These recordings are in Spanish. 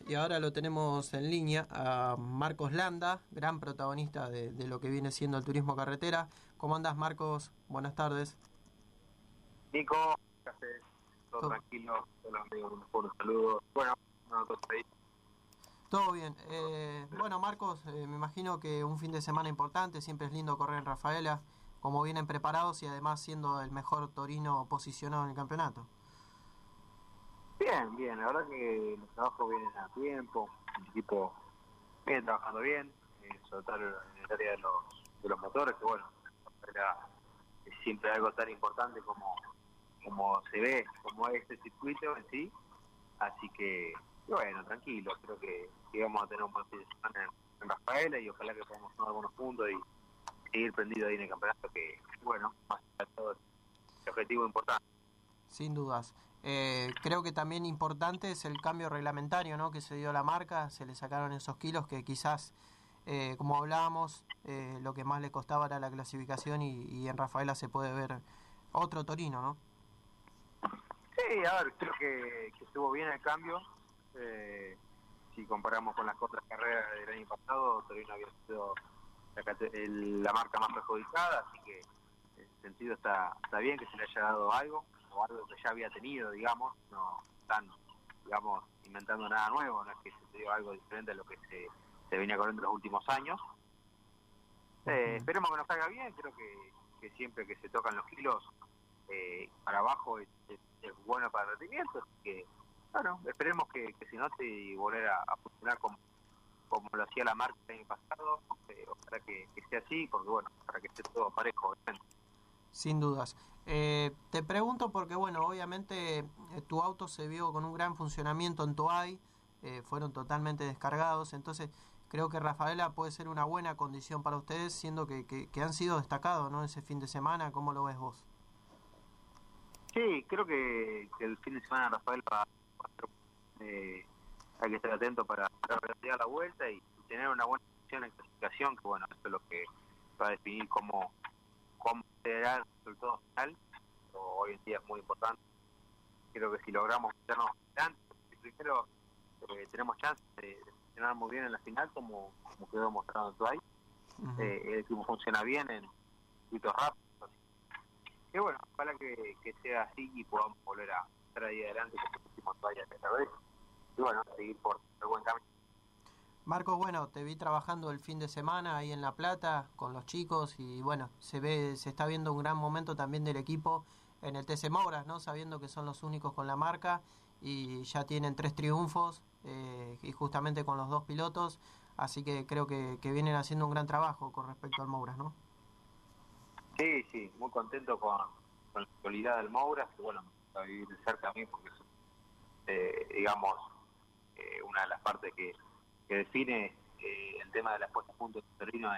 y ahora lo tenemos en línea a Marcos Landa, gran protagonista de lo que viene siendo el turismo carretera. ¿Cómo andás, Marcos? Buenas tardes. Nico, ¿qué haces? Todo tranquilo, hola amigos, un saludo. Bueno, todo ahí. Todo bien. Bueno, Marcos, me imagino que un fin de semana importante, siempre es lindo correr en Rafaela, como vienen preparados y además siendo el mejor torino posicionado en el campeonato. Bien, la verdad que los trabajos vienen a tiempo, el equipo viene trabajando bien, sobre todo en el área de los motores, que bueno, es siempre algo tan importante como se ve, como es este circuito en sí, así que bueno, tranquilo, creo que vamos a tener un buen fin de semana en Rafaela y ojalá que podamos tomar algunos puntos y seguir prendido ahí en el campeonato, que bueno, más allá de todo el objetivo importante. Sin dudas. Creo que también importante es el cambio reglamentario, ¿no?, que se dio a la marca, se le sacaron esos kilos que quizás, como hablábamos, lo que más le costaba era la clasificación y en Rafaela se puede ver otro Torino, ¿no? Sí, a ver, creo que estuvo bien el cambio. Si comparamos con las otras carreras del año pasado, Torino había sido la marca más perjudicada, así que en ese sentido está bien que se le haya dado algo, o algo que ya había tenido, digamos, no están, digamos, inventando nada nuevo, no es que se dio algo diferente a lo que se venía corriendo en los últimos años. Esperemos que nos salga bien, creo que siempre que se tocan los kilos para abajo es bueno para el rendimiento, así que bueno, esperemos que se note y volver a funcionar como lo hacía la marca el año pasado, ojalá que sea así, porque bueno, para que esté todo parejo, obviamente. Sin dudas. Te pregunto porque, bueno, obviamente tu auto se vio con un gran funcionamiento en Toay, fueron totalmente descargados, entonces creo que Rafaela puede ser una buena condición para ustedes, siendo que han sido destacados, ¿no?, ese fin de semana. ¿Cómo lo ves vos? Sí, creo que el fin de semana Rafael hay que estar atento para redondear la vuelta y tener una buena posición en clasificación, que bueno, eso es lo que va a definir cómo será el resultado final. Hoy en día es muy importante. Creo que si logramos meternos adelante, primero tenemos chance de funcionar muy bien en la final, como quedó demostrado en Tuay. El equipo funciona bien en circuitos rápidos. Y bueno, ojalá que sea así y podamos volver a estar ahí adelante como hicimos Tuay esta vez. Y bueno, seguir por el buen camino. Marcos, bueno, te vi trabajando el fin de semana ahí en La Plata con los chicos y bueno, se está viendo un gran momento también del equipo en el TC Mouras, ¿no?, sabiendo que son los únicos con la marca y ya tienen 3 triunfos y justamente con los 2 pilotos, así que creo que vienen haciendo un gran trabajo con respecto al Mouras, ¿no? Sí, muy contento con la actualidad del Mouras, que bueno, me gusta vivir de cerca a mí porque es, digamos, una de las partes que define el tema de las puestas a punto de Torino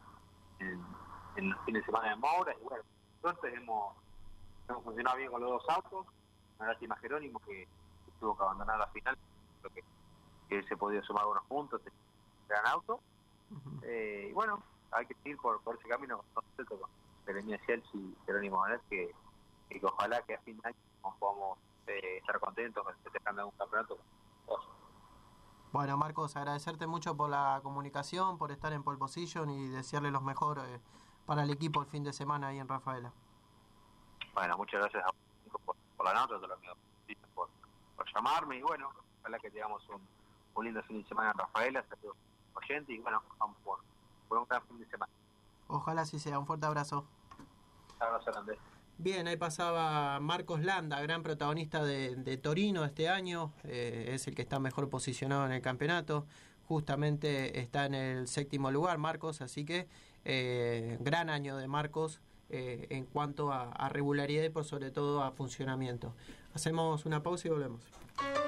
en los fines de semana de Mouras. Y bueno, entonces hemos funcionado bien con los dos autos. Una lástima Jerónimo que tuvo que abandonar la final, creo que él se podía sumar unos puntos, en gran auto. Y bueno, hay que seguir por ese camino con Jeremías Ciels y Jerónimo Manet, que ojalá que a fin de año podamos estar contentos festejando un campeonato con todos. Bueno, Marcos, agradecerte mucho por la comunicación, por estar en pole position y desearle los mejores para el equipo el fin de semana ahí en Rafaela. Bueno, muchas gracias a vos por la nota, por llamarme y bueno, ojalá que tengamos un lindo fin de semana en Rafaela, saludos oyentes y bueno, vamos por un gran fin de semana. Ojalá así sea, un fuerte abrazo. Abrazo grande. Bien, ahí pasaba Marcos Landa, gran protagonista de Torino este año, es el que está mejor posicionado en el campeonato, justamente está en el 7º lugar Marcos, así que gran año de Marcos en cuanto a regularidad y por sobre todo a funcionamiento. Hacemos una pausa y volvemos.